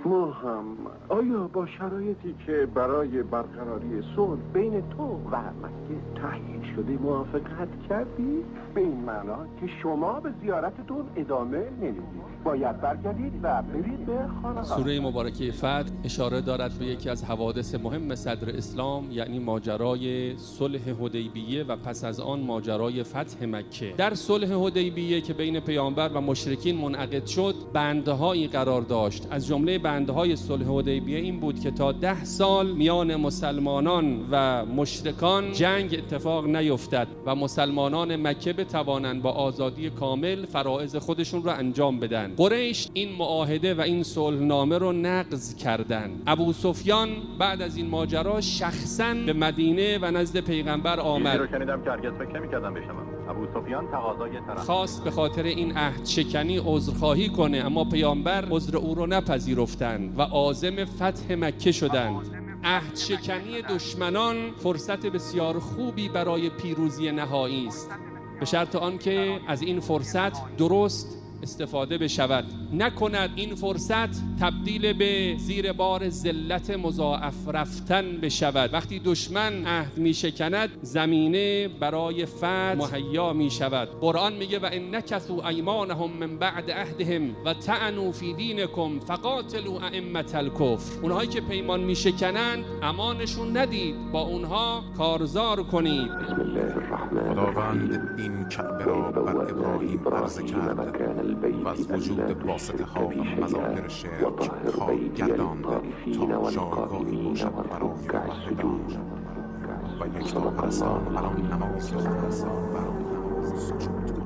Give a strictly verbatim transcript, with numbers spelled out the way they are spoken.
ما هم آیا با شرایطی که برای برقراری صلح بین تو و مکه تعیین شده موافقت کردی؟ به این معنا که شما به زیارتتون ادامه نمیدید، باید برگردید و برید به خانه. سوره مبارکه فتح اشاره دارد به یکی از حوادث مهم صدر اسلام، یعنی ماجرای صلح حدیبیه و پس از آن ماجرای فتح مکه. در صلح حدیبیه که بین پیامبر و مشرکین منعقد شد، بندهایی قرار داشت. از جمله بندهای صلح حدیبیه این بود که تا ده سال میان مسلمانان و مشرکان جنگ اتفاق نیفتد و مسلمانان مکه بتوانند با آزادی کامل فرائض خودشون رو انجام بدن. قریش این معاهده و این صلحنامه رو نقض کردند. ابو سفیان بعد از این ماجرا شخصاً به مدینه و نزد پیغمبر آمد. رو شنیدم که هرگز فکر نمی‌کردم بشم. ابو سفیان تقاضای طرف خواست به خاطر این عهد شکنی عذرخواهی کنه، اما پیامبر عذر او رو نپذیرفتند و عازم فتح مکه شدند. عهد شکنی دشمنان فرصت بسیار خوبی برای پیروزی نهایی است، به شرط آنکه از این فرصت درست استفاده بشود، نکند این فرصت تبدیل به زیر بار ذلت مضاعف رفتن بشود. وقتی دشمن عهد می شکند، زمینه برای فتح مهیا می شود. قرآن میگه و ان نکثوا ایمانهم من بعد عهدهم و طعنوا فی دینکم فقاتلوا ائمة الکفر. اونهایی که پیمان می شکنند امانشون ندید، با اونها کارزار کنید. بسم الله الرحمن خداوند این کعبه را بر ابراهیم عرضه کرد و از وجود واسطه ها و مظاهر شرک پاک گرداند تا جایگاهی باشد برای موحدان و یکتا پرستان بر آن نماز بر آن نماز سجود کنند.